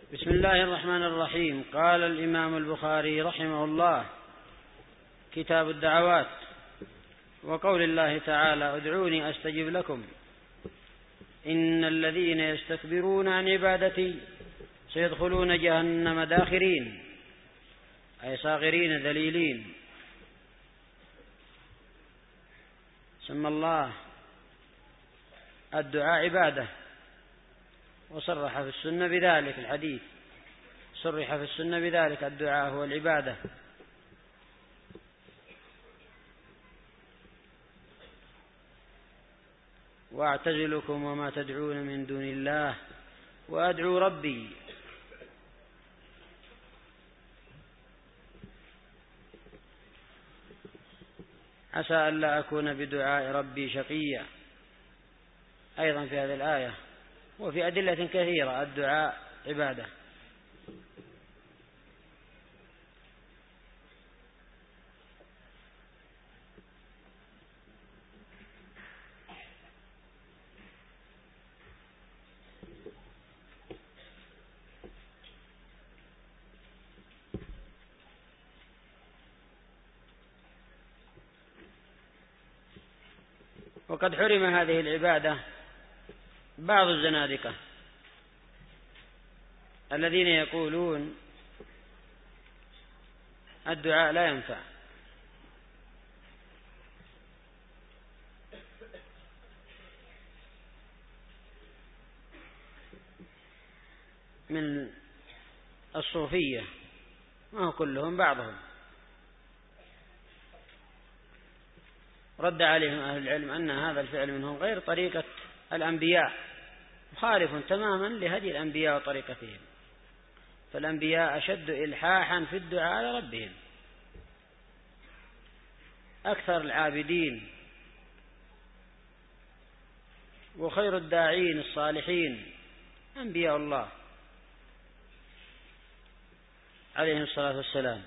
بسم الله الرحمن الرحيم. قال الإمام البخاري رحمه الله: كتاب الدعوات. وقول الله تعالى: ادعوني أستجب لكم إن الذين يستكبرون عن عبادتي سيدخلون جهنم داخرين، أي صاغرين ذليلين. سمى الله الدعاء عبادة، وصرح في السنة بذلك. الحديث صرح في السنة بذلك: الدعاء هو العبادة. وأعتزلكم وما تدعون من دون الله وأدعو ربي. عسى ألا أكون بدعاء ربي شقيا، أيضا في هذه الآية. وفي أدلة كثيرة الدعاء عبادة. وقد حرم هذه العبادة بعض الزنادقة الذين يقولون الدعاء لا ينفع، من الصوفية، ما هو كلهم، بعضهم. رد عليهم أهل العلم أن هذا الفعل منهم غير طريقة الأنبياء، مخالف تماما لهدي الأنبياء وطريقتهم. فالأنبياء أشد إلحاحا في الدعاء لربهم، أكثر العابدين، وخير الداعين الصالحين أنبياء الله عليهم الصلاة والسلام.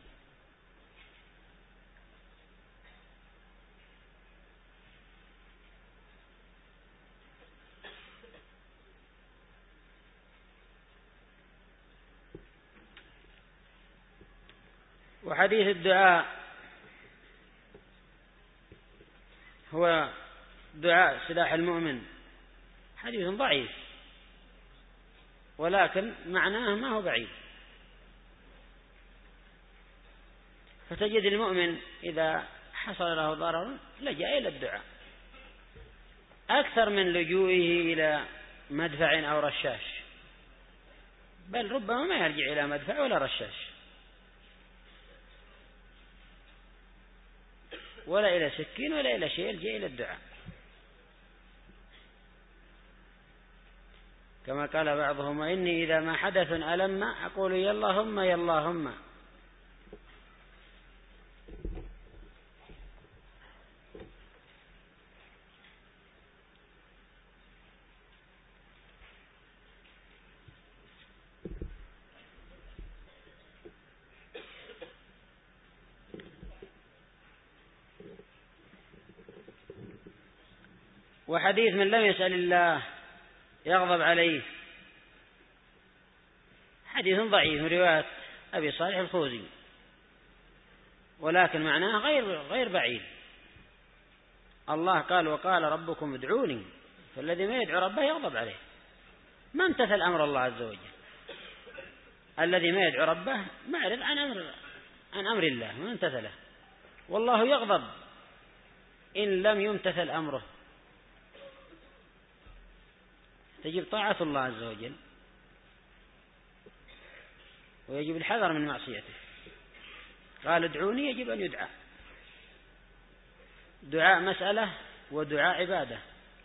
وحديث الدعاء هو دعاء سلاح المؤمن حديث ضعيف، ولكن معناه ما هو بعيد. فتجد المؤمن إذا حصل له ضرر لجأ إلى الدعاء أكثر من لجوئه إلى مدفع أو رشاش، بل ربما ما يرجع إلى مدفع ولا رشاش ولا إلى سكين ولا إلى شيء، يلجأ إلى الدعاء. كما قال بعضهم: وإني إذا ما حدث ألم أقول يا اللهم يا اللهم. وحديث من لم يسأل الله يغضب عليه حديث ضعيف من رواية أبي صالح الخوزي، ولكن معناه غير بعيد. الله قال: وقال ربكم ادعوني. فالذي ما يدعو ربه يغضب عليه، ما امتثل أمر الله عز وجل. الذي ما يدعو ربه معرض عن أمر الله، ما امتثله، والله يغضب إن لم يمتثل أمره. تجب طاعة الله عز وجل، ويجب الحذر من معصيته. قال: ادعوني، يجب أن يدعى. دعاء مسألة ودعاء عبادة.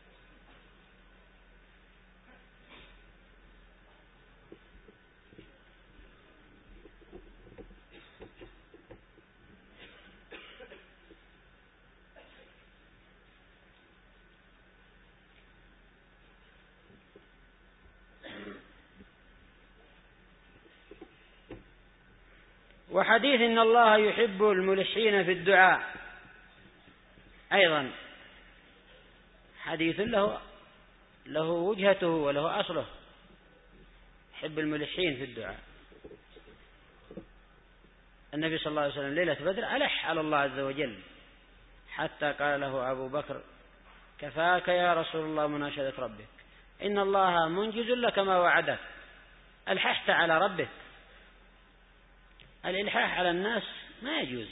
وحديث إن الله يحب الملحين في الدعاء أيضا حديث له وجهته وله أصله. يحب الملحين في الدعاء. النبي صلى الله عليه وسلم ليلة بدر ألح على الله عز وجل حتى قال له أبو بكر: كفاك يا رسول الله مناشدة ربك، إن الله منجز لك ما وعدك. ألححت على ربك. الإلحاح على الناس ما يجوز،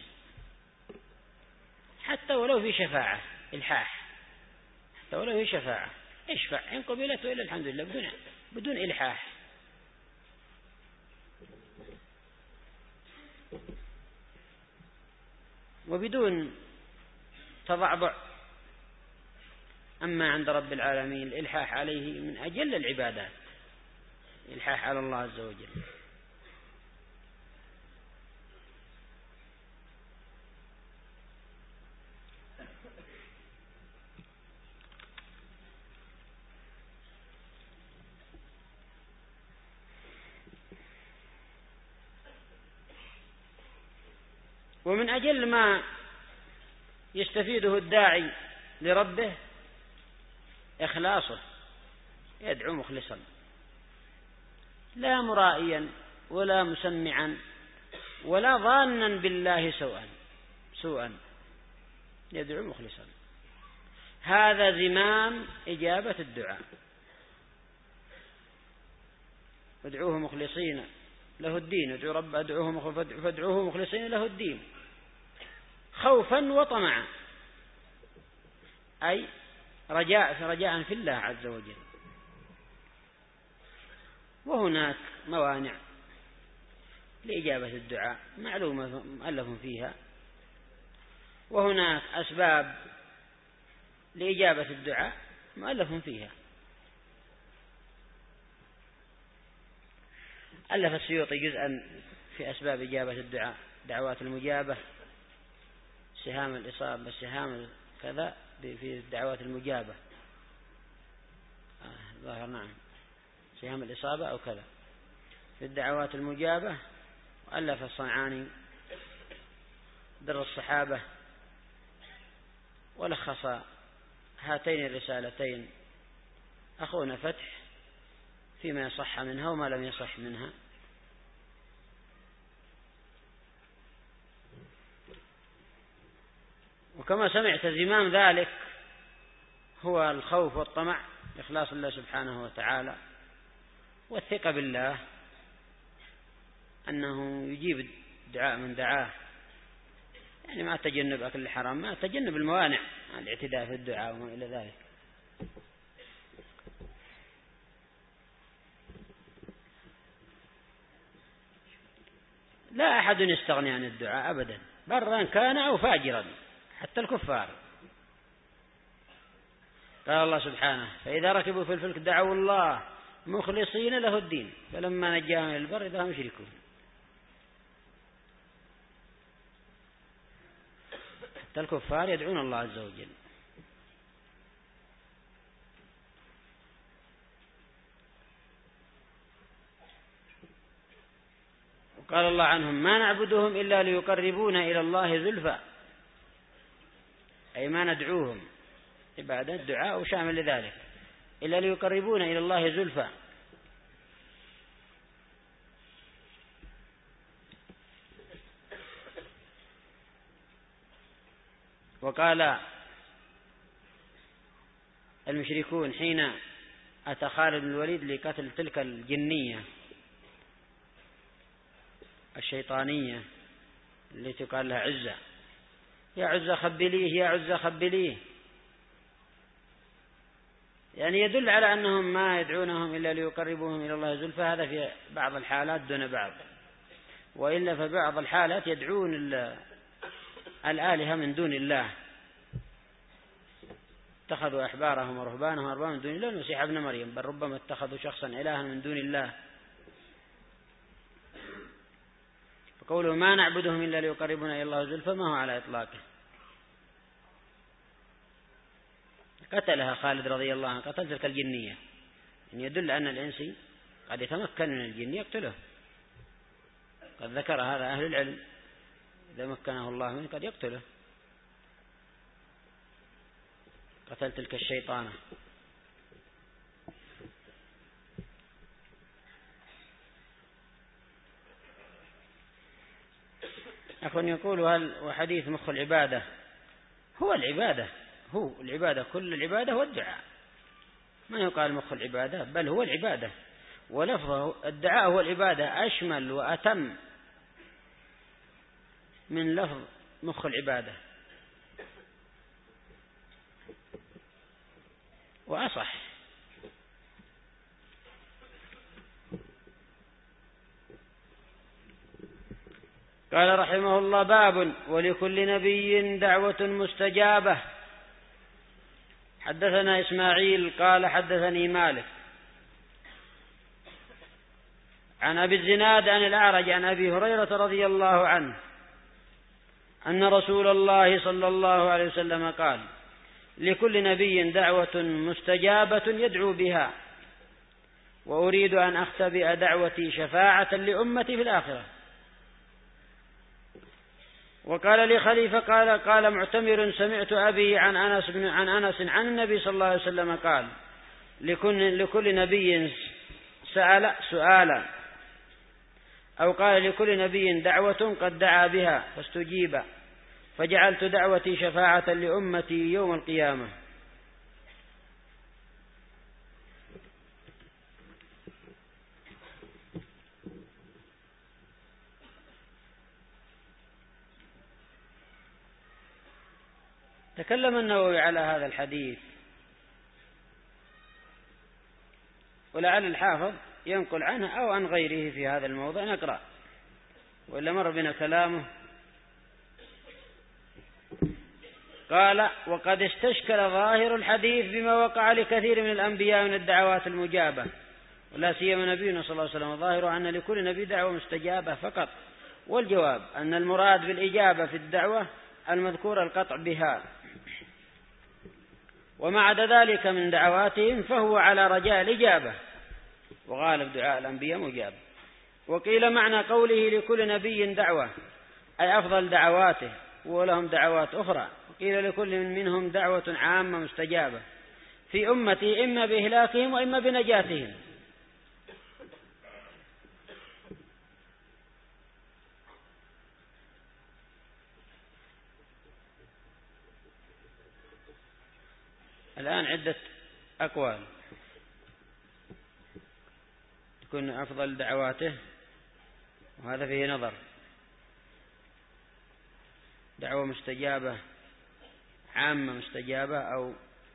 حتى ولو في شفاعة. إلحاح حتى ولو في شفاعة، اشفع إن قبلت وإلا الحمد لله، بدون إلحاح. وبدون تضعضع. أما عند رب العالمين الإلحاح عليه من أجل العبادات، الإلحاح على الله عز وجل. ومن أجل ما يستفيده الداعي لربه إخلاصه، يدعو مخلصا لا مرائيا ولا مسمعا ولا ظانا بالله سوءا، يدعو مخلصا. هذا زمام إجابة الدعاء. ادعوه مخلصين له الدين، فادعوه مخلصين له الدين خوفا وطمعا، أي رجاء في الله عز وجل. وهناك موانع لإجابة الدعاء معلومة مؤلف فيها، وهناك أسباب لإجابة الدعاء مؤلف فيها. ألف السيوطي جزءا في أسباب إجابة الدعاء، دعوات المجابة، سهام الإصابة، سهام كذا في الدعوات المجابة، ظاهر نعم، سهام الإصابة أو كذا في الدعوات المجابة. وألف الصنعاني در الصحابة، ولخص هاتين الرسالتين أخونا فتح فيما يصح منها وما لم يصح منها. وكما سمعت زمام ذلك هو الخوف والطمع، إخلاص الله سبحانه وتعالى، والثقة بالله أنه يجيب دعاء من دعاه، يعني ما تجنب أكل الحرام، ما تجنب الموانع، الاعتداء في الدعاء وما إلى ذلك. لا أحد يستغني عن الدعاء أبدا، برا كان أو فاجرا، حتى الكفار. قال الله سبحانه: فإذا ركبوا في الفلك دعوا الله مخلصين له الدين فلما نجاهم إلى البر إذا هم يشركون. حتى الكفار يدعون الله عز وجل. وقال الله عنهم: ما نعبدهم إلا ليقربونا إلى الله زلفى، أي ما ندعوهم عبادة دعاء وشامل لذلك، إلا ليقربونا إلى الله زلفى. وقال المشركون حين أتى خالد بن الوليد لقتل تلك الجنية الشيطانية التي قال لها عزة: يا عزة خبليه، يا عزة خبليه، يعني يدل على أنهم ما يدعونهم إلا ليقربوهم إلى الله زلفى. هذا في بعض الحالات دون بعض، وإلا في بعض الحالات يدعون الآلهة من دون الله. اتخذوا أحبارهم ورهبانهم أربابا من دون الله المسيح ابن مريم، بل ربما اتخذوا شخصا إلها من دون الله. فقوله ما نعبدهم إلا ليقربونا إلى الله زلفى ما هو على إطلاقه. قتلها خالد رضي الله عنه، قتل تلك الجنية، إن يدل أن الإنسي قد يتمكن من الجن يقتله. قد ذكر هذا أهل العلم، إذا مكنه الله منه قد يقتله. قتل تلك الشيطانة. أخ يقول وحديث مخ العبادة هو العبادة كل العبادة هو الدعاء، ما يقال مخ العبادة بل هو العبادة، ولفظه الدعاء هو العبادة أشمل وأتم من لفظ مخ العبادة وأصح. قال رحمه الله: باب ولكل نبي دعوة مستجابة. حدثنا إسماعيل قال حدثني مالك عن أبي الزناد عن الأعرج عن أبي هريرة رضي الله عنه أن رسول الله صلى الله عليه وسلم قال: لكل نبي دعوة مستجابة يدعو بها، وأريد أن أختبئ دعوتي شفاعة لأمتي في الآخرة. وقال لي خليفة قال معتمر: سمعت أبي عن أنس عن النبي صلى الله عليه وسلم قال: لكل نبي سأل سؤالا، أو قال: لكل نبي دعوة قد دعا بها فاستجيب، فجعلت دعوتي شفاعة لأمتي يوم القيامة. تكلم النووي على هذا الحديث، ولعل الحافظ ينقل عنه أو عن غيره في هذا الموضع، نقرأ وإلا مر بنا كلامه. قال: وقد استشكل ظاهر الحديث بما وقع لكثير من الأنبياء من الدعوات المجابة، ولا سيما نبينا صلى الله عليه وسلم، ظاهر أن لكل نبي دعوة مستجابة فقط، والجواب أن المراد بالإجابة في الدعوة المذكورة القطع بها، وما عدا ذلك من دعواتهم فهو على رجاء الإجابة، وغالب دعاء الأنبياء مجاب. وقيل معنى قوله لكل نبي دعوة أي أفضل دعواته، ولهم دعوات أخرى. وقيل لكل منهم دعوة عامة مستجابة في أمتي، إما بإهلاكهم وإما بنجاتهم. الآن عدة أقوال تكون أفضل دعواته، وهذا فيه نظر. دعوة مستجابة عامة مستجابة، أو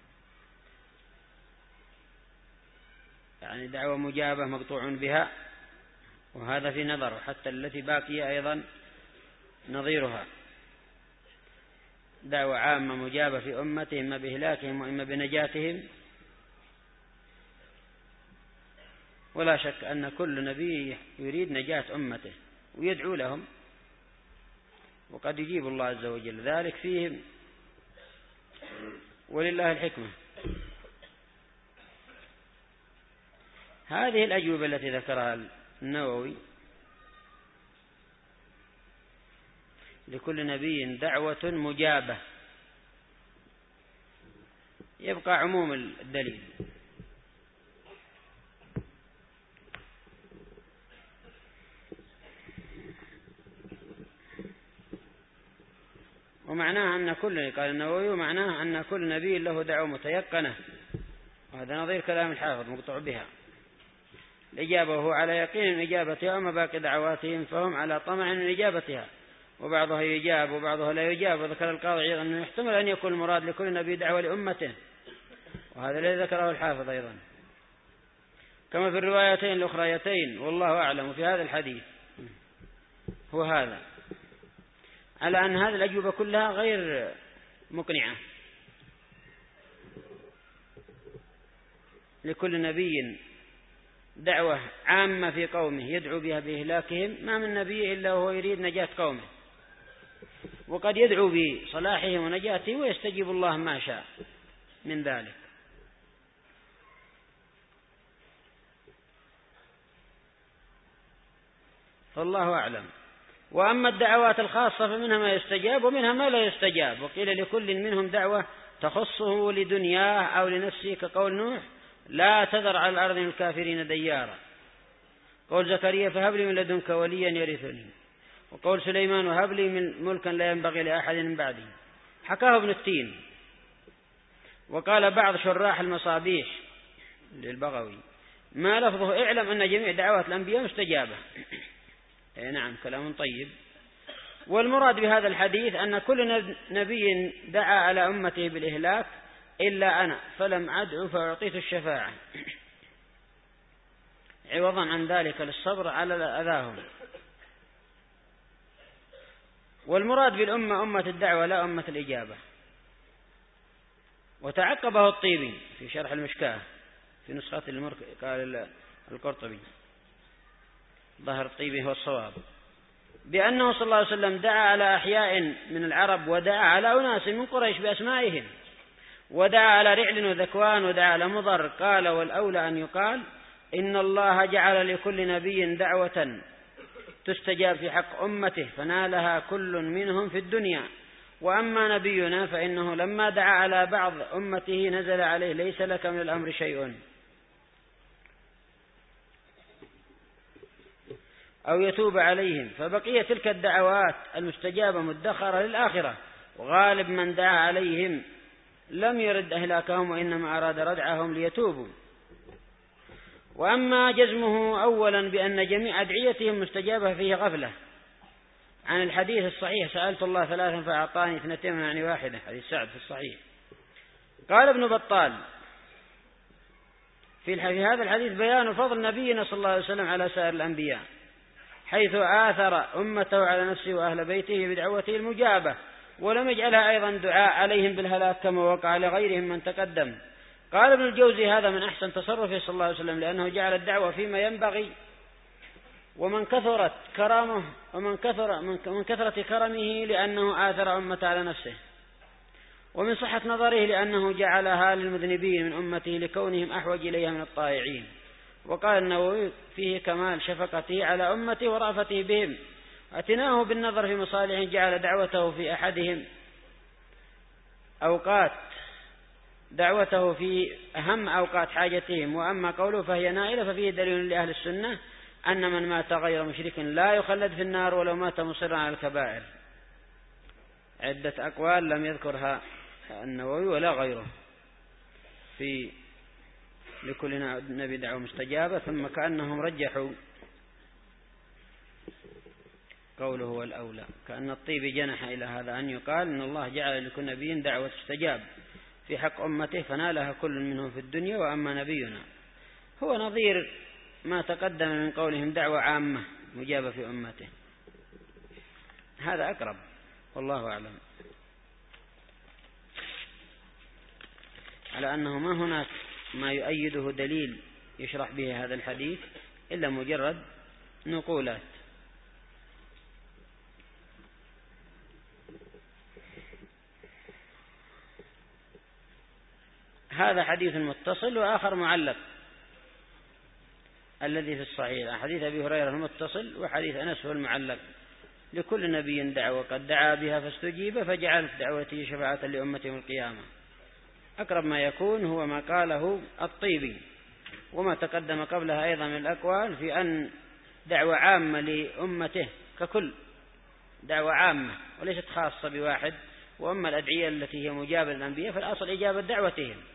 يعني دعوة مجابة مقطوع بها، وهذا في نظر، حتى التي باقية أيضا نظيرها. دعوة عامة مجابة في أمتهم إما بإهلاكهم وإما بنجاتهم. ولا شك أن كل نبي يريد نجاة أمته ويدعو لهم، وقد يجيب الله عز وجل ذلك فيهم، ولله الحكمة. هذه الأجوبة التي ذكرها النووي: لكل نبي دعوة مجابة، يبقى عموم الدليل. ومعناها أن قال النووي، معناها أن كل نبي له دعوة متيقنة، وهذا نظير كلام الحافظ مقطوع بها. الإجابة هو على يقين من إجابتها، وما باقي دعواتهم فهم على طمع من إجابتها، وبعضها يجاب وبعضها لا يجاب. وذكر القاضي أنه يحتمل أن يكون المراد لكل نبي دعوة لأمته، وهذا الذي ذكره الحافظ أيضا، كما في الروايتين الأخريتين، والله أعلم. في هذا الحديث هو هذا، على أن هذه الأجوبة كلها غير مقنعة. لكل نبي دعوة عامة في قومه يدعو بها بإهلاكهم، ما من نبي إلا هو يريد نجاة قومه، وقد يدعو بصلاحهم ونجاتهم ويستجيب الله ما شاء من ذلك. فالله أعلم. وأما الدعوات الخاصة فمنها ما يستجاب ومنها ما لا يستجاب. وقيل لكل منهم دعوة تخصه لدنياه أو لنفسه، كقول نوح: لا تذر على الأرض من الكافرين ديارا. قول زكريا: فهب لي من لدنك وليا يرثني. وقول سليمان وهب لي من ملكا لا ينبغي لأحد من بعدي، حكاه ابن التين. وقال بعض شراح المصابيح للبغوي ما لفظه اعلم أن جميع دعوات الأنبياء مستجابة. نعم كلام طيب. والمراد بهذا الحديث أن كل نبي دعا على أمته بالإهلاك إلا أنا فلم أدعو فأعطيت الشفاعة عوضا عن ذلك للصبر على أذاهم. والمراد بالأمة أمة الدعوة لا أمة الإجابة. وتعقبه الطيبي في شرح المشكاة في نسخة قال القرطبي ظهر الطيبي هو الصواب بأنه صلى الله عليه وسلم دعا على أحياء من العرب ودعا على أناس من قريش بأسمائهم، ودعا على رعل وذكوان ودعا على مضر. قال والأولى أن يقال إن الله جعل لكل نبي دعوة تستجاب في حق أمته فنالها كل منهم في الدنيا. وأما نبينا فإنه لما دعا على بعض أمته نزل عليه ليس لك من الأمر شيء أو يتوب عليهم، فبقي تلك الدعوات المستجابة مدخرة للآخرة. وغالب من دعا عليهم لم يرد أهلاكهم وإنما أراد ردعهم ليتوبوا. وأما جزمه أولا بأن جميع أدعيتهم مستجابة فيه غفلة عن الحديث الصحيح سألت الله ثلاثا فأعطاني 2 يعني واحدة، حديث سعد في الصحيح. قال ابن بطال في هذا الحديث بيان فضل نبينا صلى الله عليه وسلم على سائر الأنبياء حيث آثر أمته على نفسه وأهل بيته بدعوته المجابة ولم يجعلها أيضا دعاء عليهم بالهلاك كما وقع لغيرهم من تقدم. قال ابن الجوزي هذا من أحسن تصرفه صلى الله عليه وسلم لأنه جعل الدعوة فيما ينبغي ومن كثرت كرامه ومن كثرة كرمه لأنه آثر أمته على نفسه، ومن صحة نظره لأنه جعلها للمذنبين من أمته لكونهم أحوج إليها من الطائعين. وقال النووي فيه كمال شفقته على أمته ورأفته بهم، اعتناه بالنظر في مصالحهم جعل دعوته في أحدهم أوقات دعوته في أهم أوقات حاجتهم. وأما قوله فهي نائلة ففيه دليل لأهل السنة أن من مات غير مشرك لا يخلد في النار ولو مات مصرا على الكبائر. عدة أقوال لم يذكرها النووي ولا غيره في لكل نبي دعوة مستجابة، ثم كأنهم رجحوا قوله هو الأولى، كأن الطيب جنح إلى هذا أن يقال إن الله جعل لكل نبي دعوة تستجاب في حق أمته فنالها كل منهم في الدنيا. وأما نبينا هو نظير ما تقدم من قولهم دعوة عامة مجابة في أمته، هذا أقرب والله أعلم. على أنه ما هناك ما يؤيده دليل يشرح به هذا الحديث إلا مجرد نقولات. هذا حديث متصل وآخر معلق الذي في الصحيح حديث أبي هريرة المتصل وحديث أنس هو المعلق. لكل نبي دعوة قد دعا بها فاستجيب فجعلت دعوته شفاعة لأمته يوم القيامة. أقرب ما يكون هو ما قاله الطيبي وما تقدم قبلها أيضا من الأقوال في أن دعوة عامة لأمته ككل دعوة عامة وليست خاصة بواحد. وأما الأدعية التي هي مجابة للأنبياء فالأصل إجابة دعوتهم.